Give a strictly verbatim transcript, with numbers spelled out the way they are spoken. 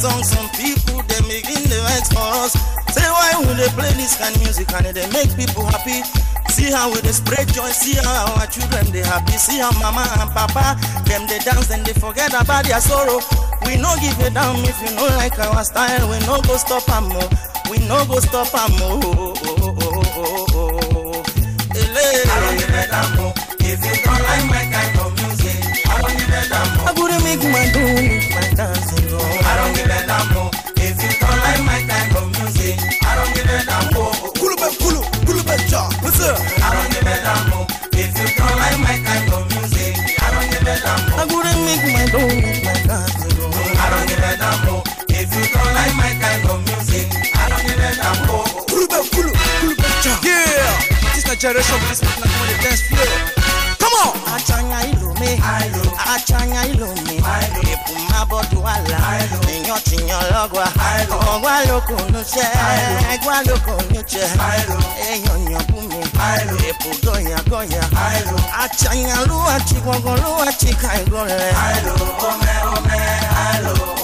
song, some people they making the vex for us. Say why would they play this kind of music and they make people happy? See how we they spread joy, see how our children they happy, see how mama and papa them they dance and they forget about their sorrow. We no give it down if you know like our style. We no go stop am more. We no go stop am more. I don't give it down more. If you don't like my kind of music, I don't give it down more. I wouldn't make my do my dancing. I don't give it down more. If you don't like my kind of music, I don't give it down more. Kulu be kulu, kulu be cha. What's up? I don't give it down more. If you don't like my kind of music, I don't give it down more. I wouldn't make my do my dancing. I don't give it down more. If you don't like my kind of music, I don't give it down more. Kulu be kulu, kulu be cha. Yeah, this is generation. This is not on the dance floor. Come on. Achanya ilume, achanya ilume. Epu mabodu ala, inyo tinyo logwa. Ogwa loko nuche, ogwa loko nuche. Eyo nyobumi, epu goya goya. Achanya luwa chikwago luwa chikaigole. Ome ome, alo.